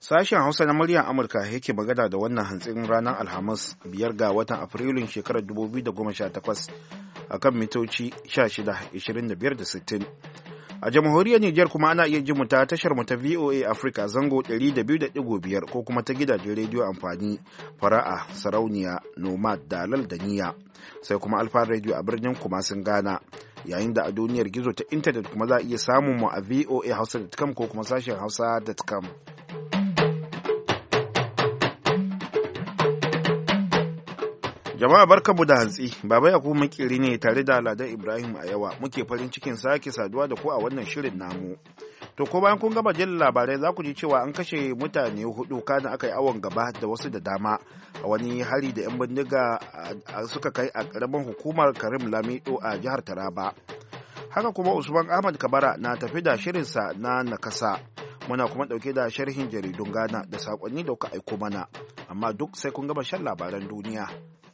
Sashen Hausa na muryar Amurka yake magana da wannan hantsin ranar Alhamis 5 ga watan Afrilun shekarar 2018 a kan mitoci 16, 25 da 60. A jamhuriyar Nijar kuma ana iya jin mu ta tashar mu ta VOA Africa zango 200.5 ko kuma ta gidajen rediyo amfani fara'a, sarauniya, nomad, dalal da niya. Sai kuma alfa rediyo a birnin Kumasin Ghana. Yayin da a duniyar gizo ta intanet kuma za a iya samun mu a voahausa.com ko kuma sashen hausa.com. Jama'a barkamu da hantsi, Baba Yakubu makiri ne tare da Ladan Ibrahim a yawa muke farin cikin sake saduwa da ku a wannan shirin namu. To ko bayan kun gama jin labarai za ku ji cewa an kashe mutane 4 kana aka yi awon gaba da wasu da dama a wani hari da 'yan bindiga suka kai a ƙaramin hukumar Karim Lamido a jihar Taraba. Haka kuma Usman Ahmad Kabara na tafi da shirinsa na nakasa. Muna kuma ɗauke da sharhin jaridun Ghana da saƙonni da kuka aiko mana, amma duk sai kun gama shan labaran duniya.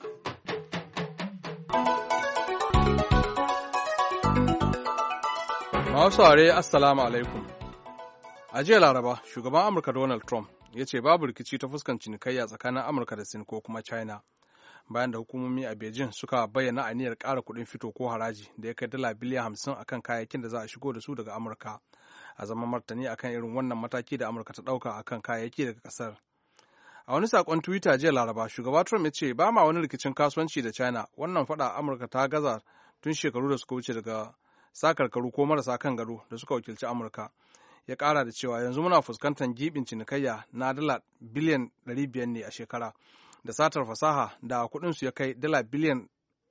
Masu ware Assalamu alaikum. A jiya Laraba, shugaban Amurka Donald Trump ya ce babu rikici ta fuskan cinikayya tsakanin Amurka da Sin ko kuma China, bayan da hukumomi a Beijing suka bayyana aniyar ƙara kuɗin fito ko haraji da ya kai $50 biliyan akan kayayyakin da za a shigo da su daga Amurka, a zaman martani akan irin wannan mataki da Amurka ta ɗauka akan kayayyaki daga ƙasar. A wani saƙon Twitter jiya Laraba, shugaba Trump ya ce ba ma wani rikicin kasuwanci da China, wannan faɗa Amurka ta gaza tun shekaru da suka wuce daga sakarkaru ko marasa kan gado da suka wakilci Amurka. Ya ƙara da cewa yanzu muna fuskantar gibin cinikayya na $500 biliyan ne a shekara, da satar fasaha da kuɗinsu ya kai $300 biliyan.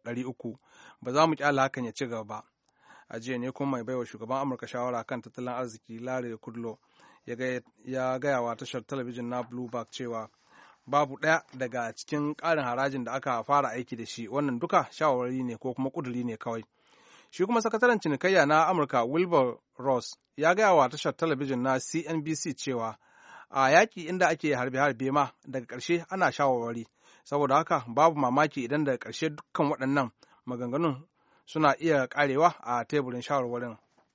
Ba za mu ƙyale hakan ya ci gaba ba. A jiya ne kuma mai baiwa shugaban Amurka shawara kan tattalin arziki Larry Kudlow ya gaya wa tashar talabijin na Bloomberg cewa babu ɗaya daga cikin ƙarin harajin da aka fara aiki da shi, wannan duka shawarwari ne ko kuma ƙuduri ne kawai. Shi kuma sakataren cinikayya na Amurka Wilbur Ross ya gaya wa tashar talabijin na CNBC cewa a yaƙi inda ake harbe-harbe ma daga ƙarshe ana shawarwari, saboda haka babu mamaki idan daga ƙarshe dukkan waɗannan maganganun suna iya ƙarewa a teburin shawarwarin.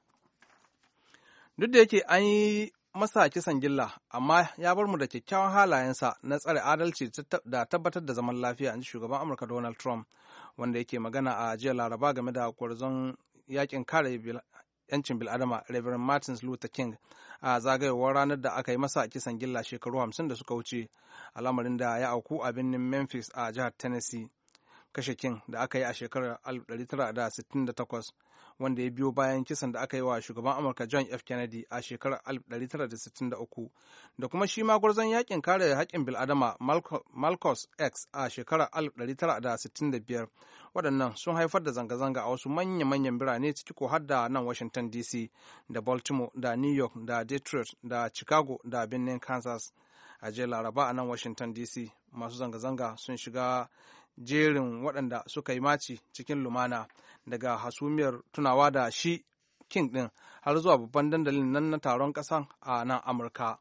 Duk da yake an yi masa kisan gilla, amma ya bar mu da kyakkyawan halayensa na tsare adalci da tabbatar da zaman lafiya, in ji shugaban Amurka Donald Trump, wanda yake magana a jiya Laraba game da gwarzon yakin kare yancin bil'adama Reverend Martin Luther King a zagayowar ranar da aka yi masa kisan gilla shekaru 50 da suka wuce, al'amarin da ya auku a birnin Memphis a jihar Tennessee. Kashe King da aka yi a shekarar 1968, wanda ya biyo bayan kisan da aka yi wa shugaban Amurka John F. Kennedy a shekarar 1963, da kuma shi ma gwarzon yakin kare haƙƙin bil'adama Malcolm X a shekarar 1965. Waɗannan sun haifar da zanga-zanga a wasu manya-manyan birane, ciki ko har da nan Washington DC da Baltimore da New York da Detroit da Chicago da birnin Kansas. A jiya Laraba a nan Washington DC, masu zanga-zanga sun shiga jerin waɗanda suka yi maci cikin lumana daga hasumiyar tunawa da shi King ɗin har zuwa babban dandalin nan na taron ƙasa a nan Amurka.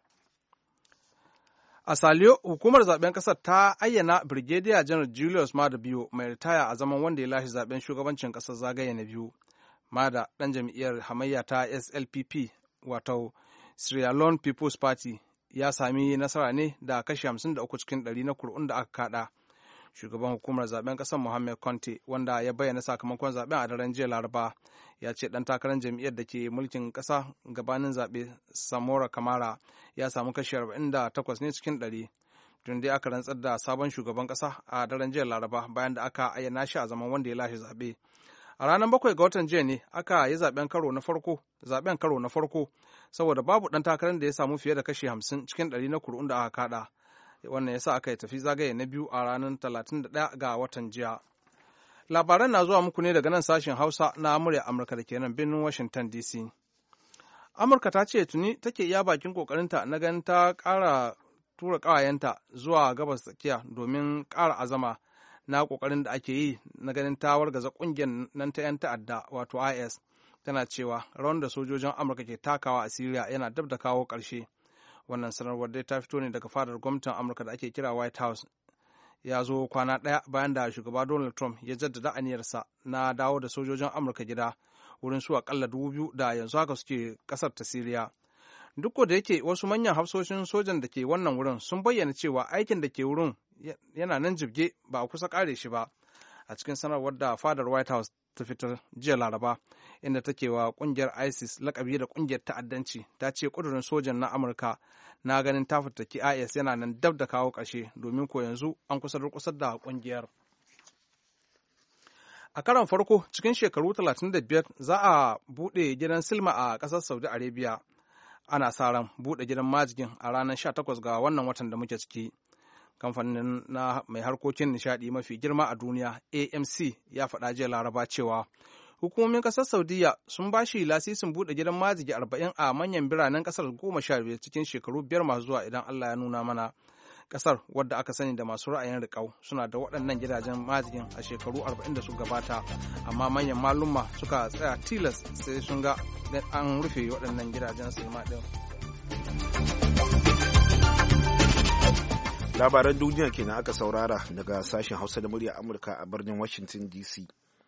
A Saliyo, hukumar zaben ƙasar ta ayyana Brigadier General Julius Maada Bio mai ritaya a zaman wanda ya lashe zaben shugabancin ƙasar zagaye na biyu. Maada, ɗan jam'iyyar hamayya ta SLPP, wato Sierra Leone People's Party, ya sami nasara ne da kashi 53 cikin 100 na kuri'un da aka kada. Shugaban hukumar zaben ƙasar Mohammed Conte, wanda ya bayyana sakamakon zaben a daren jiya Laraba, ya ce ɗan takarar jam'iyyar da ke mulkin ƙasa gabanin zaɓe Samora Kamara ya samu kashi 48 ne cikin 100. Tun dai aka rantsar da sabon shugaban ƙasa a daren jiya Laraba bayan da aka ayyana shi a zaman wanda ya lashe zaɓe. A ranar 7 ga watan jiya ne aka yi zaɓen karo na farko saboda babu ɗan takarar da ya samu fiye da kashi 50 cikin 100 na kuri'un da aka kaɗa. Wannan ya sa aka yi tafi zagaye na biyu a ranar 31 ga watan jiya. Labaran na zuwa muku ne daga nan sashen Hausa na murya Amurka da ke nan birnin Washington DC. Amurka ta ce tuni take iya bakin kokarinta na ganin ta ƙara tura ƙawayenta zuwa gabas tsakiya domin ƙara azama na kokarin da ake yi na ganin ta wargaza ƙungiyar nan ta 'yan ta'adda wato IS. Tana cewa rawan da sojojin Amurka ke takawa a Siriya yana dab da kawo ƙarshe. Wannan sanarwar dai ta fito ne daga fadar gwamnatin Amurka da ake kira White House. Ya zo kwana ɗaya bayan da shugaba Donald Trump ya jaddada aniyarsa na dawo da sojojin Amurka gida wurin su akalla 2,000 da yanzu haka suke ƙasar ta Siriya. Duk da yake wasu manyan hafsoshin sojan da ke wannan wurin sun bayyana cewa aikin da ke wurin yana nan jibge ba a kusa kare shi ba. A cikin sanarwar da fadar White House ta fitar jiya Laraba, inda take wa kungiyar ISIS lakabi da kungiyar ta'addanci, ta ce kudurin sojan na Amurka na ganin ta fitaki IS yana nan dab da kawo ƙarshe, domin ko yanzu an kusa durƙusar da kungiyar. A karon farko cikin shekaru 35 za a buɗe gidan silma a ƙasar Saudi Arabia. Ana sa ran buɗe gidan majigin a ranar 18 ga wannan watan da muke ciki. Kamfanin na mai harkokin nishadi mafi girma a duniya AMC ya faɗa jiya Laraba cewa hukumomin ƙasar Saudiya sun ba shi lasisin buɗe gidan majigi 40 a manyan biranen ƙasar 15 cikin shekaru 5 masu zuwa idan Allah ya nuna mana. Ƙasar wadda aka sani da masu ra'ayin riƙau suna da waɗannan gidajen majigin a shekaru 40 da su gabata, amma manyan malumma suka tsaya tilas sai sun ga an rufe waɗannan gidajen sinima ɗin. Labaran duniya kenan aka saurara daga sashen Hausa da murya Amurka a birnin Washington DC.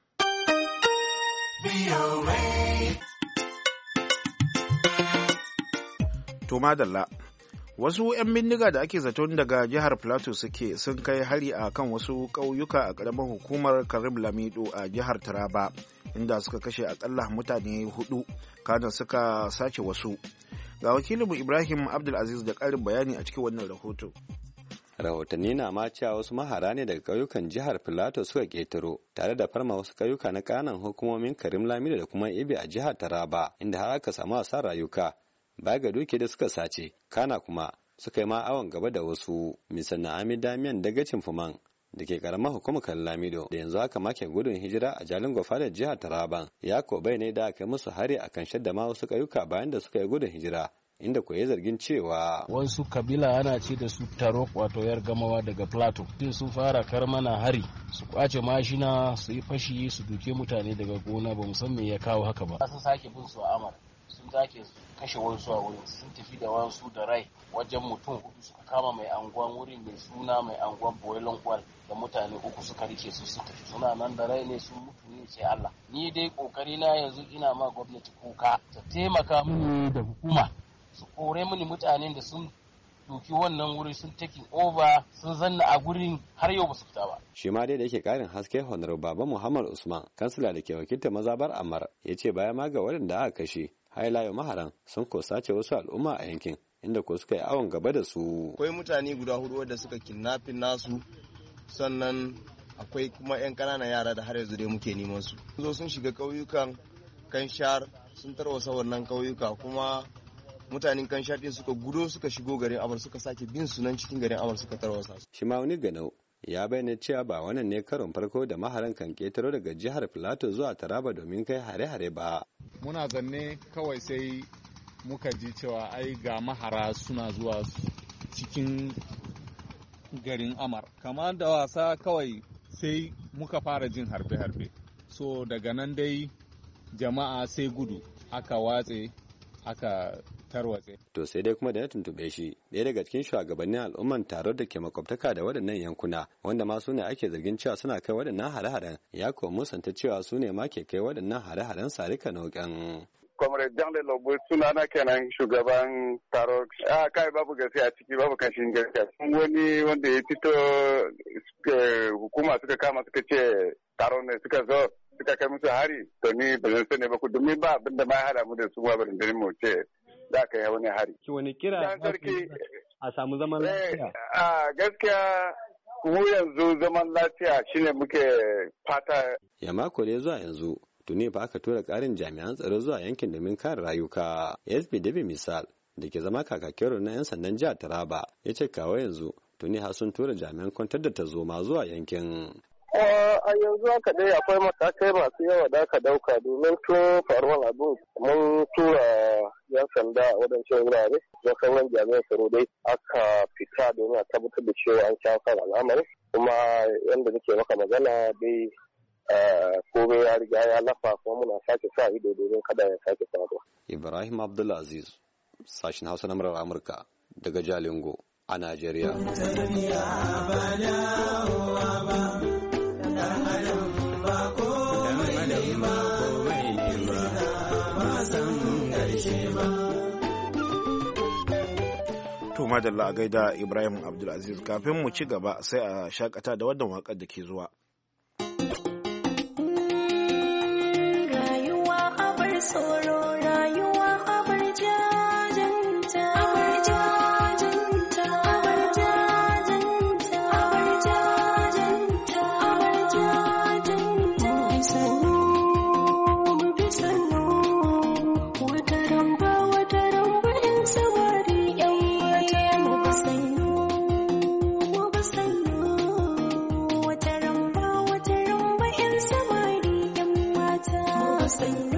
To madalla, wasu 'yan bindiga da ake zaton daga jihar Plateau sun kai hari a kan wasu ƙauyuka a ƙaramin hukumar Karim Lamido a jihar Taraba, inda suka kashe akalla mutane 4 kana suka sace wasu. Ga wakilinmu Ibrahim Abdulaziz da ƙarin bayani a cikin wannan rahoto. Rahotanni na ma cewa wasu mahara ne daga ƙauyukan jihar Filato suka ƙetaro tare da farma wasu ƙauyuka na ƙananan hukumomin Karim Lamido da kuma Ibe a jihar Taraba, inda har aka samu asarar rayuka baya ga duke da suka sace, kana kuma suka yi ma awon gaba da wasu. Mr. Na'ami Damian dagacin Fuman da ke karamar hukumar Karim Lamido da yanzu haka ma ke gudun hijira a Jalingo da jihar Taraban, ya ko bai ne da aka yi musu hari a kan shadda ma wasu ƙauyuka bayan da suka yi gudun hijira, inda ko ya zargin cewa wasu kabila ana ce da su Tarok wato yar gamawa daga Plateau sai sun fara kar mana hari, su kwace mashina, su yi fashi, su duke mutane daga gona, ba san me ya kawo haka ba. Sun sake bin su a Amar, sun sake kashe wasu a wurin, sun tafi da wasu da rai wajen mutum 4, suka kama mai anguwan wurin mai suna mai anguwan Boylon Kwal da mutane 3 suka rike su tafi, suna nan da rai ne, sun mutu ne sai Allah. Ni dai kokari na yanzu ina ma gwamnati kuka ta taimaka mini da hukuma su kore mini mutanen da sun doki wannan wuri, sun taking over, sun zanna a gurin har yau ba su fita ba. Shi ma dai da yake karin haske Honorable Baba Muhammad Usman, kansila da ke wakiltar mazabar Amar, ya ce baya ma ga waɗanda aka kashe, hailayo maharan sun ko sace wasu al'umma a yankin, inda ko suka yi awon gaba da su. Akwai mutane guda 4 wanda suka kidnapping nasu, sannan akwai kuma 'yan ƙananan yara da har yanzu dai muke neman su. Sun zo sun shiga ƙauyukan Kanshar, sun tarwasa wannan ƙauyuka, kuma mutanen Kanshar din suka gudo suka shigo garin Amar, suka sake bin su nan cikin garin Amar suka tarwasa su. Shi ma wani ganau ya bayyana cewa ba wannan ne karon farko da maharan kan ketaro daga jihar Filato zuwa Taraba domin kai hare-hare ba. Muna zanne kawai sai muka ji cewa ai ga mahara suna zuwa cikin garin Amar. Kamar da wasa kawai sai muka fara jin harbe-harbe. So daga nan dai jama'a sai gudu, aka watse, aka tarwatse. To sai dai kuma da na tuntube shi, ɗaya daga cikin shugabannin al'umman taron da ke makwabtaka da waɗannan yankuna, wanda ma su ne ake zargin cewa suna kai waɗannan hare-haren, ya kuwa musanta cewa su ne ma ke kai waɗannan hare-haren sarika nauƙan. Comrade Jan Lobo sunana kenan shugaban taro. Kai babu gaskiya ciki, babu kashin gaskiya. Wani wanda ya fito hukuma suka kama suka ce taro ne suka zo suka kai musu hari, to ni ba zan sani ba ku, domin ba abin da ma ya hada mu da su ba, ba da mu ce za ka yi wani hari. Ki wani kira a samu zaman lafiya? Gaskiya mu yanzu zaman lafiya shine muke fata. Ya mako da zuwa yanzu tuni fa aka tura karin jami'an tsaro zuwa yankin domin kare rayuka. SP Dabi misal da ke zama kakakin na 'yan sandan jihar Taraba ya ce kawo yanzu tuni har sun tura jami'an kwantar da tarzoma zuwa yankin. A yanzu haka dai akwai matakai masu yawa da aka dauka domin tun faruwar abin mun tura 'yan sanda a wadancan wurare da sauran jami'an tsaro dai aka fita domin a tabbatar da cewa an shafa al'amari, kuma yadda nake maka magana dai komai ya riga ya lafa, kuma muna sake sa ido domin kada ya sake faruwa. Ibrahim Abdulaziz, sashen Hausa na murar Amurka daga Jalingo a Najeriya. To madalla a gaida Ibrahim Abdulaziz, kafin mu ci gaba sai a shakata da wannan waƙar da ke zuwa. Rayuwa abar tsoro, rayuwa abar jajanta, abar jajanta, abar jajanta, abar jajanta, abar jajanta. Mu bi sannu, wata ramba in samari yan mata. Mu bi sannu, wata ramba in samari yan mata. Sannu,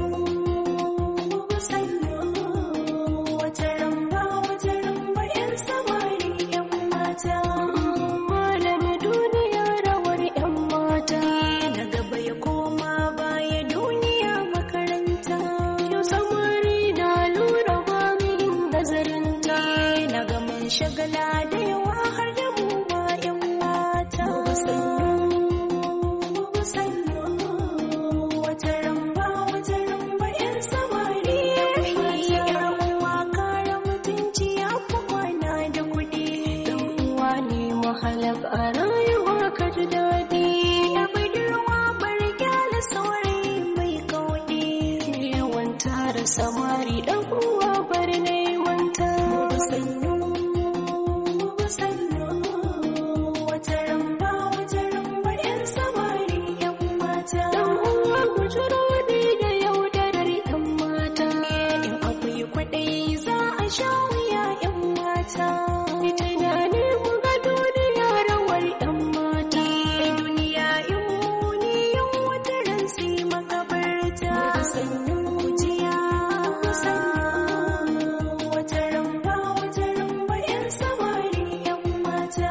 wata ramba yan samari yan mata. Malami duniya rawar yan mata, na gaba ya koma baya duniya makaranta. Yau samari na lura ba min nazarinta, na ga mun shagala da yawa har da mu ba yan mata. Sannu, wata ramba yan samari yan uwa, kara mutunci ya fi kwana da kuɗi. Dan uwa ne mahalak a rayuwa ka ji daɗi. Ya budurwa bar gyala saurayi mai kauɗi. Yawan tara samari dan uwa bar neman ta. Sannu, wata ramba yan samari yan mata. Dan uwa bujuro ne da yaudarar yan mata. In akwai kwaɗayi za a sha wuya yan mata. Ita na ne mu ga duniya rawar yan mata. Duniya in muni yan wata ran sai makabarta. Sannu jiya, wata ramba yan samari yan mata.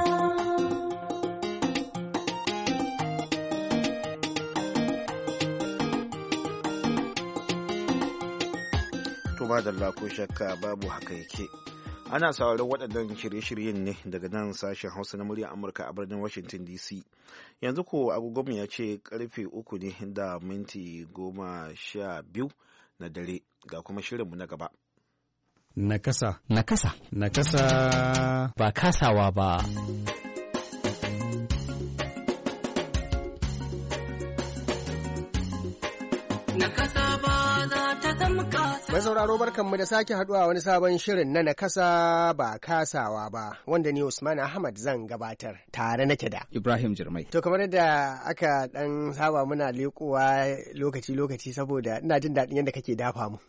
To madalla ko shakka babu haka yake. Ana sauraron waɗannan shirye-shiryen ne daga nan sashen Hausa na muryar Amurka a birnin Washington DC. Yanzu ko agogonmu ya ce karfe 3 ne da minti 12 na dare, ga kuma shirinmu na gaba. Nakasa. Ba kasawa ba. Mai sauraro barkanmu da sake haduwa wani sabon shirin na nakasa ba kasawa ba, wanda ni Usman Ahmad zan gabatar tare nake da Ibrahim Jirmai. To kamar yadda aka dan saba muna lekowa lokaci saboda ina jin daɗin yadda kake dafa mu.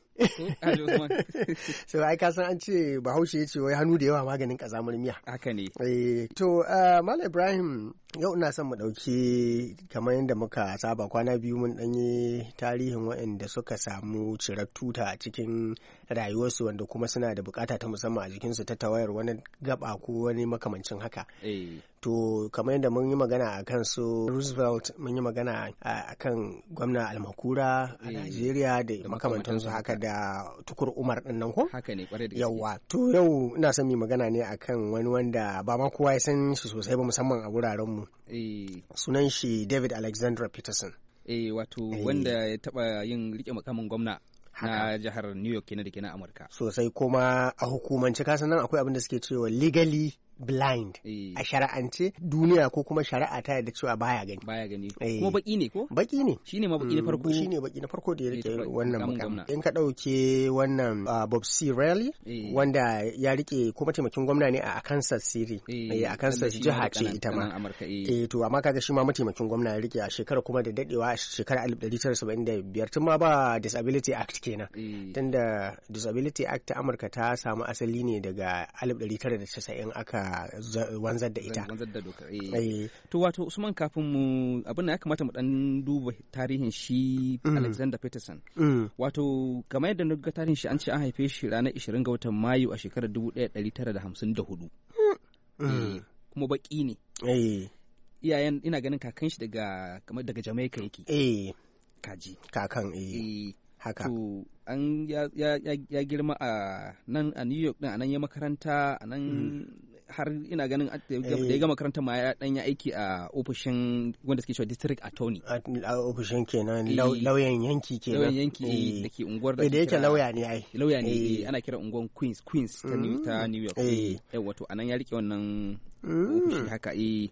So ai ka san an ce Bahaushe ya ce wai hannu da yawa maganin kazamar miya. Haka ne. To Malam Ibrahim, yau ina son mu ɗauki kamar yadda muka saba kwana biyu mun ɗanyi tarihin waɗanda suka samu cirar tuta a cikin rayuwarsu wanda kuma suna da bukata ta musamman a jikinsu ta tawayar wani gaba ko wani makamancin haka. To kamar yadda mun yi magana a kan su Roosevelt, mun yi magana a kan gwamna Almakura a Najeriya da makamantansu haka da Tukur Umar ɗin nan ko? Haka ne, kwarai da gaske. Yawwa, to yau ina son mu magana ne akan wani wanda ba ma kowa ya san shi sosai ba musamman a wurarenmu. Sunan shi David Alexander Peterson. Wato wanda ya taba yin rike makamin gwamna na jihar New York kenan da ke na Amurka. Sosai, kuma a hukumance kasan nan akwai abin da suke cewa legally blind a shari'ance duniya ko kuma shari'a ta yadda cewa baya gani kuma baki ne ko baki ne shine ma baki na farko da ya rike wannan mukam. In ka dauke wannan Bob C. Riley wanda ya rike kuma mataimakin gwamna ne a Kansas City a Kansas jiha ce ita ma to amma kaga shi ma mataimakin gwamna ya rike a shekara kuma da dadewa a shekarar 1975 tun ma ba Disability Act kenan tunda Disability Act ta Amurka ta samu asali ne daga 1990 aka wanzar da ita. To wato Usman, kafin mu abin da ya kamata mu dan duba tarihin shi Alexander Peterson. Wato kamar yadda na ga tarihin shi an ce an haife shi ranar 20 ga watan Mayu a shekarar 1954. Kuma baki ne. Iyayen ina ganin kakan shi daga Jamaica yake. Kakan haka. To an ya girma a nan a New York din, a nan ya makaranta, a nan har ina ganin da ya gama makarantar ma ya dan ya aiki a ofishin wanda suke cewa district attorney a ofishin kenan lauyan yanki kenan lauyan yanki da ke unguwar da yake lauya ne ai lauya ne ana kira unguwar Queens ta New York wato anan ya rike wannan ofishi haka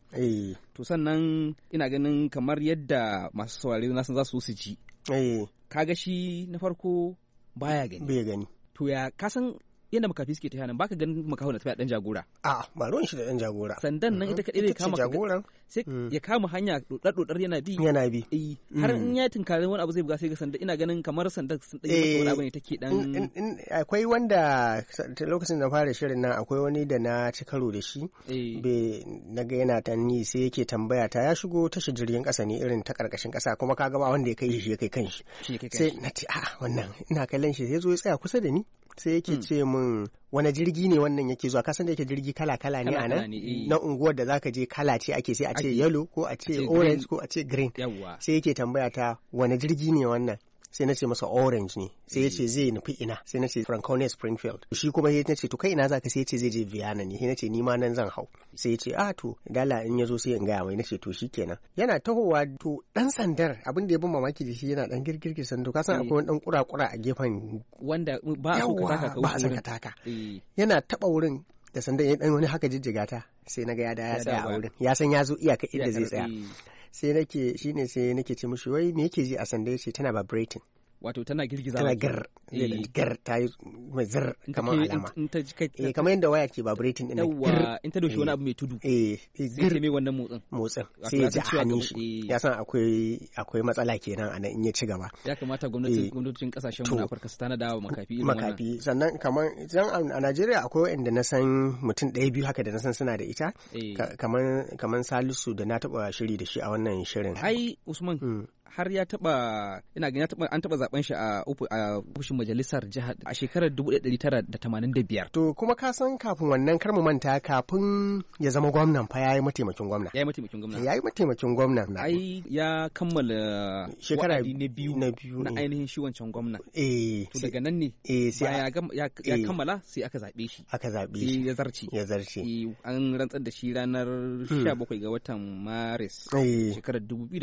to sannan ina ganin kamar yadda masu saurare na san za su ji kaga shi na farko bai gani to ya kasan yadda makafi suke tafiya nan baka ganin makaho na tafiya dan jagora ba ruwan shi da dan jagora sandan nan ita kadai zai kama jagoran sai ya kama hanya dodar yana bi har in ya tinkari wani abu zai buga sai ga sanda ina ganin kamar sandan sun dan wani abu ne take dan akwai wanda lokacin da fara shirin nan akwai wani da na ci karo da shi naga yana tanni sai yake tambaya ta ya shigo tashi jirgin kasa ne irin ta karkashin kasa kuma kaga ba wanda ya kai shi ya kai kanshi sai na ce wannan ina kallon shi sai zo ya tsaya kusa da ni sai yake ce min wani jirgi ne wannan yake zuwa kasan da yake jirgi kala-kala ne a nan na unguwar da zaka je kala ce ake sai a ce yellow ko a ce orange ko a ce green sai yake tambaya ta wani jirgi ne wannan sai na ce masa orange ne sai ya ce zai nufi ina sai na ce Franconia Springfield shi kuma ya ce to kai ina zaka sai ya ce zai je Vienna ne sai na ce ni ma nan zan hau sai ya ce to dala in ya zo sai in gaya mai na ce to shikenan yana tahowa to dan sandar abin da ya bin mamaki da shi yana dan girgirgir sando ka san akwai wani dan kura-kura a gefen wanda ba so ka taka yana taba wurin da sandan ya dan wani haka jijjiga ta sai na ga ya tsaya a wurin ya san ya zo iyaka inda zai tsaya sai nake ce mishi wai me yake ji a sanda yace tana vibrating wato tana girgiza tana gar ta yi mai zir kamar alama kamar yadda waya ke vibrating din yawa in ta doshi wani abu mai tudu sai ta mai wannan motsin sai ya ji hannun shi ya san akwai matsala kenan a nan in ya ci gaba ya kamata gwamnatocin kasashen mu na Afirka su tana da makafi sannan kamar a Najeriya akwai wanda na san mutum ɗaya biyu haka da na san suna da ita kamar Salisu da na taba shiri da shi a wannan shirin ai Usman har ya taba ina ganin an taba zaben shi a ofishin majalisar jihar a shekarar 1985 to kuma ka san kafin wannan kar mu manta kafin ya zama gwamnan fa yayi mataimakin gwamna ai ya kammala shekara na biyu na ainihin shi wancan gwamna to daga nan ne ya kammala sai aka zabe shi ya zarce an rantsar da shi ranar 17 ga watan Maris shekarar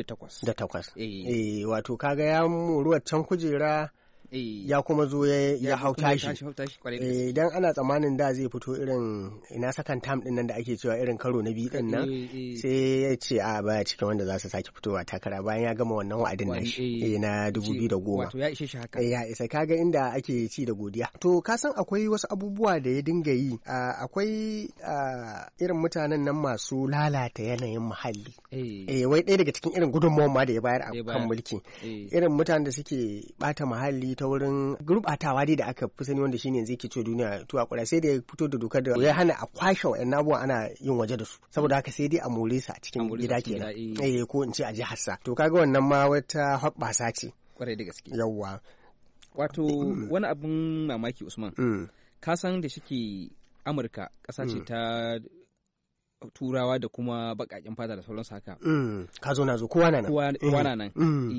2008 wato kaga ya moruwar can kujera ya kuma zo ya hau tashi idan ana tsammanin da zai fito irin ina sakan tam din nan da ake cewa irin karo na biyu din nan sai ya ce baya cikin wanda za su sake fitowa takara bayan ya gama wannan wa'adin nashi na 2010 wato ya ishe shi haka ya isa kaga inda ake ci da godiya to ka san akwai wasu abubuwa da ya dinga yi akwai irin mutanen nan masu lalata yanayin muhalli wai ɗaya daga cikin irin gudunmawar ma da ya bayar a kan mulki irin mutanen da suke bata muhalli ta wurin gurbatawa dai da aka fi sani wanda shine yanzu yake ce duniya tuwa kura sai da ya fito da dokar da ya hana a kwashe wa'annan abubuwan ana yin waje da su saboda haka sai dai a more su a cikin gida kenan ko in ce a jihar sa to kaga wannan ma wata hoɓɓasa ce kwarai da gaske yawwa wato wani abun mamaki Usman ka san da shike Amurka ƙasa ce ta turawa da kuma baƙaƙen fata da sauransu haka ka zo na zo kowa na nan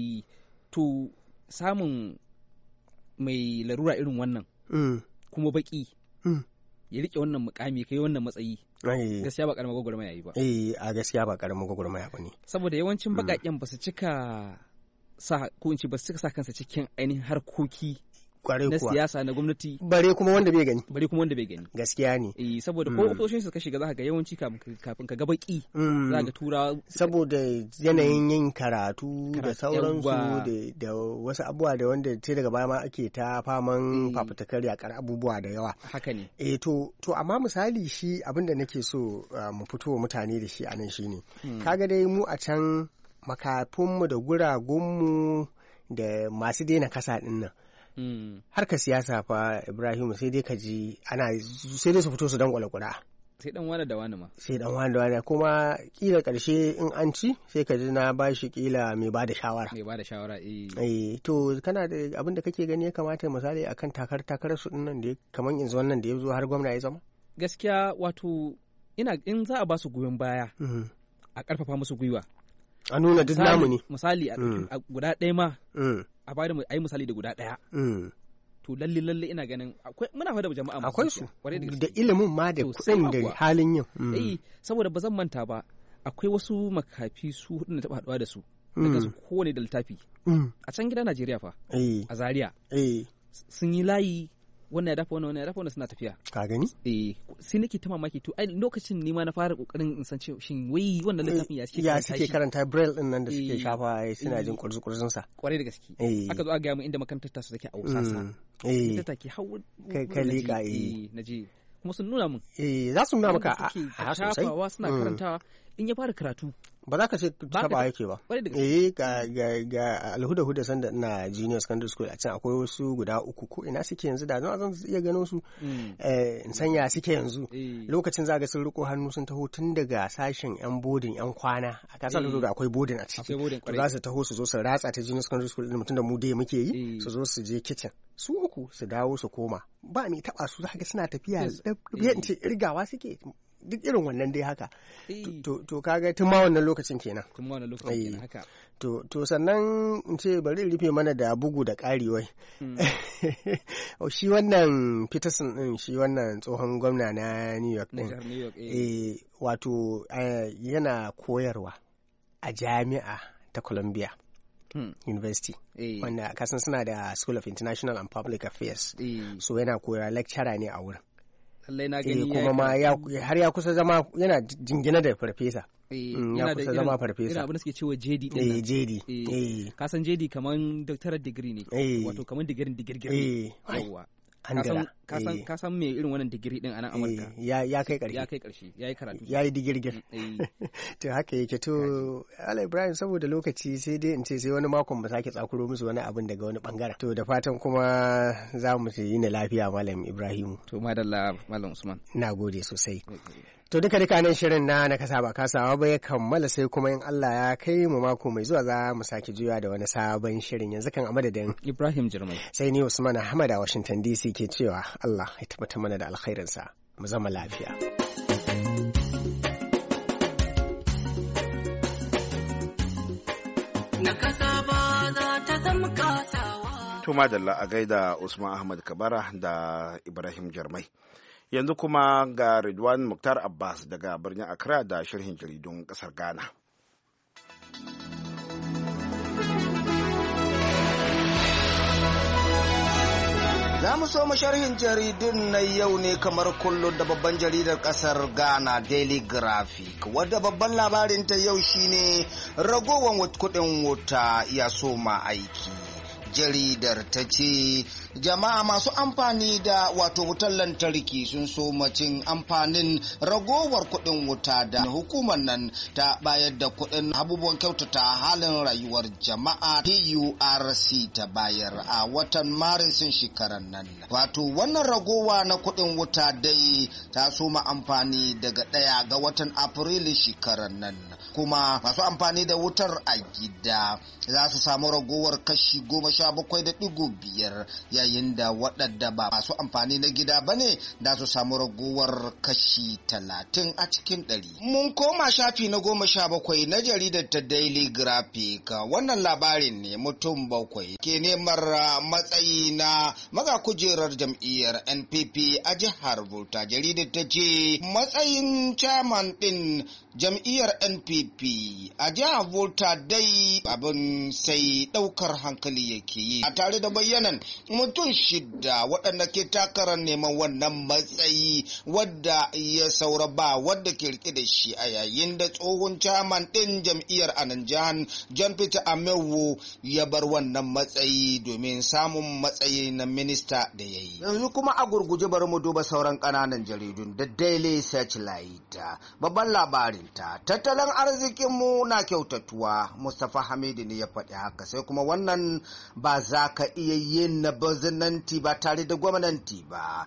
to samun mai larura irin wannan kuma baki ya rike wannan mukami kai wannan matsayi gaskiya ba karamar gwagwarmaya yi ba a gaskiya ba karamar gwagwarmaya ba ne saboda yawancin bakaken ba su cika sa ko in ce ba su cika sa kansa cikin ainihin harkoki na siyasa na gwamnati bare kuma wanda bai gani gaskiya ne saboda ko ofisoshin su ka shiga za ka ga yawanci kafin ka ga baki za ka tura saboda yanayin yin karatu da sauransu da wasu abubuwa da wanda sai daga baya ma ake ta faman fafutukar yakar abubuwa da yawa haka ne to amma misali shi abin da nake so mu fito mutane da shi anan shine kaga dai mu a can makafinmu da guragunmu da masu daina kasa din nan harkar siyasa fa Ibrahim sai dai ka ji sai dai su fito su dan kwalakwala sai dan wani da wani ma sai dan wani da wani kuma kila karshe in an ci sai ka ji na ba shi kila mai ba da shawara to kana da abin da kake gani ya kamata misali akan takarar su dinnan da kamar yanzu wannan da ya zo har gwamna ya zama gaskiya wato in za a ba su goyon baya a karfafa musu gwiwa a nuna duk namu ne misali a guda ɗaya ma a bada a yi misali da guda ɗaya to lalle ina ganin muna fada jama'a akwai su da ilimin ma da kuɗin da halin yin saboda ba zan manta ba akwai wasu makafi su hudu na taɓa haɗuwa da su daga su kowane da littafi a can gida Najeriya fa a Zaria sun yi layi wannan ya dafa wannan suna tafiya ka gani sai nake ta mamaki to ai lokacin ni ma na fara kokarin in san cewa shin wai wannan littafin ya suke karanta braille din nan da suke shafa suna jin kurzukurzun sa kwarai da gaske aka zo a ga mu inda makarantar ta su take a Usasa ita take hawo kai lika naje kuma sun nuna mun za su nuna maka a sosai suna karantawa in ya fara karatu ba za ka ce taba yake ba ga alhuda sanda ina junior secondary school a can akwai wasu guda 3 ko ina suke yanzu da zan iya gano su in sanya suke yanzu lokacin zaga sun riko hannu sun taho tun daga sashen yan bodin yan kwana a kasar da akwai bodin a ciki za su taho su zo su ratsa ta junior secondary school din mutum da mu dai muke yi su zo su je kitchen su 3 su dawo su koma ba mai taba su zaka suna tafiya ce irgawa suke duk irin wannan dai haka to kaga tun ma wannan lokacin kenan haka to sannan in ce bari rufe mana da bugu da ƙari wai shi wannan Peterson din shi wannan tsohon gwamna na New York din wato yana koyarwa a jami'a ta Columbia University wanda kasan suna da School of International and Public Affairs so yana koyarwa lecturer ne a wurin kuma ma har ya kusa zama yana jingina da farfesa ya kusa zama farfesa ina abin da suke cewa JD din JD ka san JD kaman doctorate degree ne wato kaman digirin digirgir yawa ka san me irin wannan digiri din a nan Amurka ya kai karshe ya yi karatu ya yi digirgir to haka yake to Ala Ibrahim saboda lokaci sai dai in ce sai wani makon ba sake tsakuro musu wani abin daga wani bangaren to da fatan kuma za mu yi na lafiya Malam Ibrahim to madalla Malam Usman na gode sosai to duka nan shirin na kasa ba kasawa ba ya kammala sai kuma in Allah ya kai mu mako mai zuwa za mu sake juya da wani sabon shirin yanzu kan a madadin Ibrahim Jirmai sai ni Usman Ahmad a Washington DC ke cewa Allah ya tabbata mana da alkhairinsa mu zama lafiya. To madalla a gaida Usman Ahmad Kabara da Ibrahim Jarmai. Yanzu kuma ga Ridwan Muktar Abbas daga birnin Accra da sharhin jaridun kasar Ghana. Za mu so sharhin jaridun na yau ne kamar kullum da babban jaridar kasar Ghana Daily Graphic, wadda babban labarinta yau shine ragowar kudin wuta ya soma aiki. Jaridar ta ce jama'a masu amfani da wutar lantarki sun so macin amfanin ragowar kuɗin wuta da hukumar nan ta bayar da kuɗin abubuwan kyautata halin rayuwar jama'a PURC ta bayar a watan Marisin shekarar nan. Wannan ragowa na kuɗin wuta dai ta soma amfani daga 1 ga watan Afrilu shekarar nan, kuma masu amfani da wutar a gida za su samu ragowar kashi 17.5 yayin da waɗanda ba masu amfani na gida ba ne da su samu ragowar kashi 30 a cikin 100. Mun koma shafi na 17 na jaridar ta Daily Graphic. Wannan labarin ne mutum 7 ke neman matsayi na maga kujerar jam'iyyar NPP a jihar Volta. Jaridar ta ce matsayin chairman din jam'iyyar NPP a jihar Volta dai abin sai ɗaukar hankali yake yi, a tare da bayyanan mutum 6 waɗanda ke takarar neman wannan matsayi wadda ya saura ba wadda ke rike da shi a yayin da tsohon chairman ɗin jam'iyyar anan jihar John Peter Amewo ya bar wannan matsayi domin samun matsayi na minista da ya yi. Yanzu kuma a gurguje bari mu duba sauran ƙananan jaridun da Daily Searchlight. Babban labarinta tattalin arzikinmu na kyautatuwa, Mustapha Hamidu ne ya faɗi haka, sai kuma wannan ba za ka iya yin na bazinanti ba tare da gwamnati ba.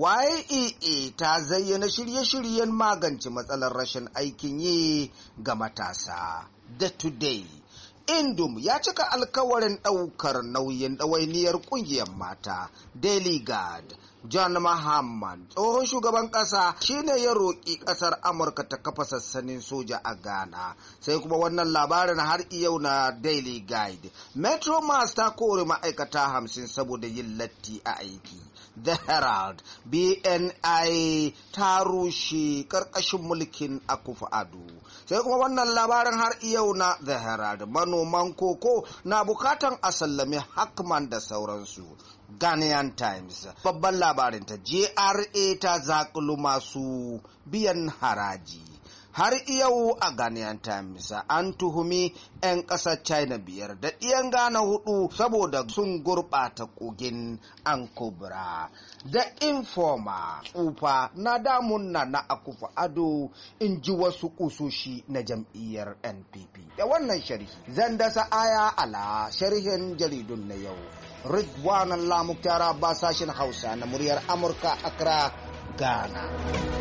YEA ta zayyana shirye-shiryen magance matsalar rashin aikin yi ga matasa. The Today Indum ya cika alkawarin ɗaukar nauyin ɗawainiyar ƙungiyar mata. Daily Guard John Mahama tsohon shugaban ƙasa shine ya roƙi ƙasar Amurka ta kafa sassanin soja a Ghana. Sai kuma wannan labarin har yau na Daily Guide. Metro Mass ta kore ma'aikata 50 saboda yin latti a aiki. The Herald, BNI ta rushe ƙarƙashin mulkin Akufo-Addo. Sai kuma wannan labarin har yau na The Herald, manoman koko na bukatan a sallame Hackman da sauransu. Ghanaian Times, babban labarin ta JRA ta zakulu masu biyan haraji. Har yau a Ghanaian Times an tuhumi 'yan ƙasar China 5 da ɗiyan Ghana 4 saboda sun gurɓata kogin Ankobra. Da Informer, tsufa na damun na Akufo-Addo in ji wasu kusoshi na jam'iyyar NPP. Da wannan sharhi zan dasa aya ala sharhin jaridun na yau. Ridwan Allah Muktar Abbas, sashen Hausa na muryar Amurka, Accra, Ghana.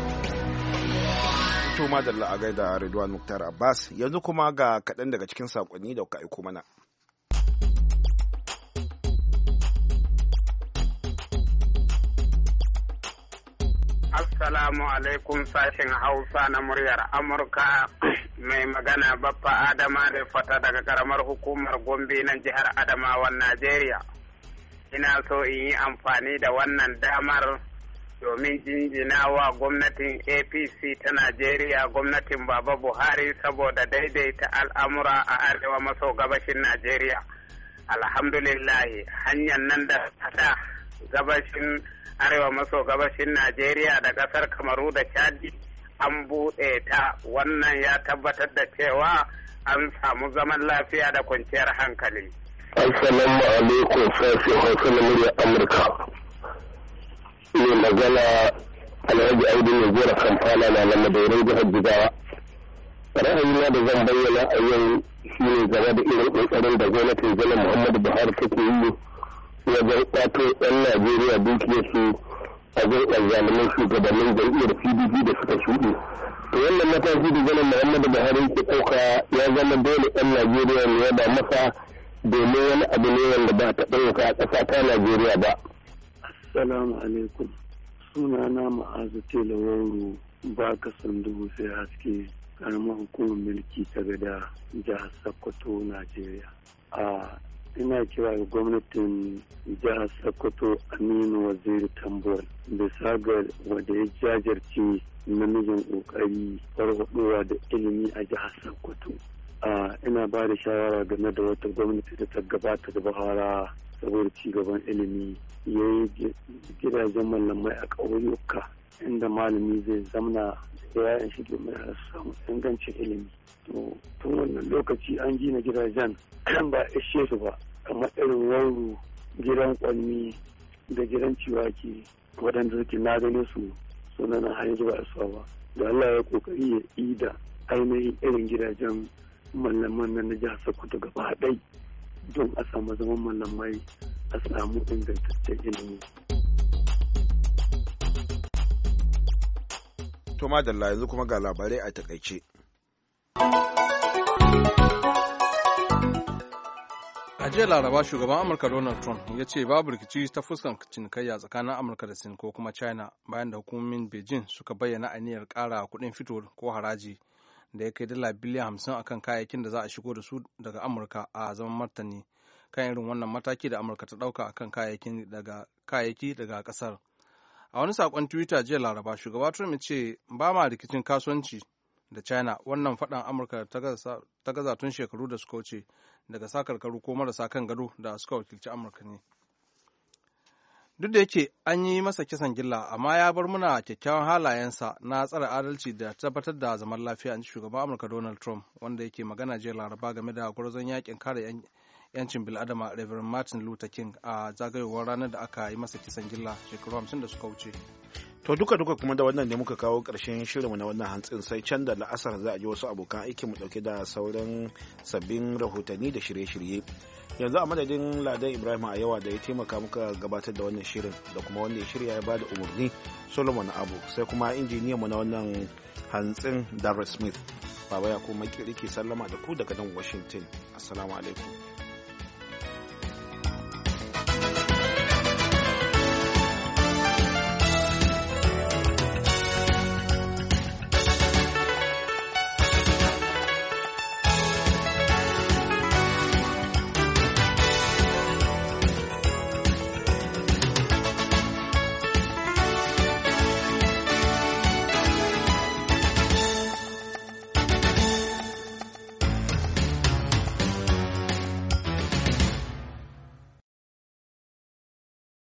To madalla a gaida Ridwan Muktar Abbas, yanzu kuma ga kaɗan daga cikin saƙonni da kuka aiko mana. Assalamu alaikum sashen Hausa na muryar Amurka. Mai magana Baffa Adama da fata daga karamar hukumar Gombe na jihar Adamawan Najeriya. Ina so in yi amfani da wannan damar domin jinjina wa gwamnatin APC ta Najeriya, gwamnatin Baba Buhari, saboda daidaita al'amura a arewa maso gabashin Najeriya. Alhamdulillahi, hanyar nan da ta gabashin arewa maso gabashin Najeriya da ƙasar Kamaru da Chadi an buɗe ta. Wannan ya tabbatar da cewa an samu zaman lafiya da kwanciyar hankali. Assalamu alaikum sashen Hausa na muryar Amurka. Ne magana Alhaji Audu ne gora Kamfana na Madaurin jihar Jigawa. Ra'ayina da zan bayyana a yau shine game da irin ƙoƙarin da gwamnatin Janar Muhammadu Buhari take yi wajen ƙwato 'yan Najeriya dukiyarsu a zai ɗazzalimin shugabannin jam'iyyar PDP da suka shuɗe. To wannan mataki da Janar Muhammadu Buhari ke ɗauka ya zama dole 'yan Najeriya ne ya ba masa, domin wani abu ne wanda ba ta ɗauka a ƙasa ta Najeriya ba. Assalamu alaikum. Sunana Ma'azu Telawaru ba ka sandu sai haske karamar hukumar mulki ta gada jihar Sokoto, Najeriya. Ina kira ga gwamnatin jihar Sokoto Aminu Waziri Tambuwal bisa ga wanda ya jajirce namijin ƙoƙari farfaɗowa da ilimi a jihar Sokoto. Ina ba da shawara game da wata gwamnati da ta gabata da Buhari saboda cigaban ilimi ya yi gidajen malamai a ƙauyuka inda malami zai zamna da yayan shi domin su samu ingancin ilimi. To tun wannan lokaci an gina gidajen ba ishe su ba, kamar irin wauru, gidan kwanni da gidan ciwaki waɗanda suke na gane su sunan hanyar ba su ba. Da Allah ya kokari ya ida ainihin irin gidajen malaman nan na jihar Sokoto gaba ɗai don a samu zaman malamai, a samu ingantaccen ilimi. To madalla, yanzu kuma ga labarai a takaice. A jiya Laraba, shugaban Amurka Donald Trump ya ce babu rikici ta fuskan cinikayya tsakanin Amurka da Sin ko kuma China bayan da hukumomin Beijing suka bayyana aniyar ƙara kuɗin fito ko haraji da ya kai dala biliyan 50 akan kayayyakin da za a shigo da su daga Amurka a zaman martani kan irin wannan mataki da Amurka ta ɗauka akan kayayyaki daga ƙasar. A wani saƙon Twitter jiya Laraba, shugaba Trump ya ce ba ma rikicin kasuwanci da China, wannan faɗan Amurka ta gaza tun shekaru da suka wuce daga sakarkaru ko marasa kan gado da suka wakilci Amurka ne. Duk da yake an yi masa kisan gilla, amma ya bar muna kyakkyawan halayensa na tsare adalci da tabbatar da zaman lafiya, in ji shugaban Amurka Donald Trump, wanda yake magana jiya Laraba game da gwarzon yakin kare yancin bil'adama Reverend Martin Luther King a zagayowar ranar da aka yi masa kisan gilla shekaru 50 da suka wuce. To duka kuma da wannan ne muka kawo ƙarshen shirinmu na wannan hantsin, sai can da la'asar za a ji wasu abokan aikinmu ɗauke da sauran sabbin rahotanni da shirye-shirye. Yanzu a madadin Ladan Ibrahim a yawa da ya taimaka muka gabatar da wannan shirin da kuma wanda ya shirya ya bada umarni Solomon Abu, sai kuma injiniyanmu na wannan hantsin Darrell Smith. Baba ya kuma makiri ke sallama da ku daga nan Washington. Assalamu alaikum.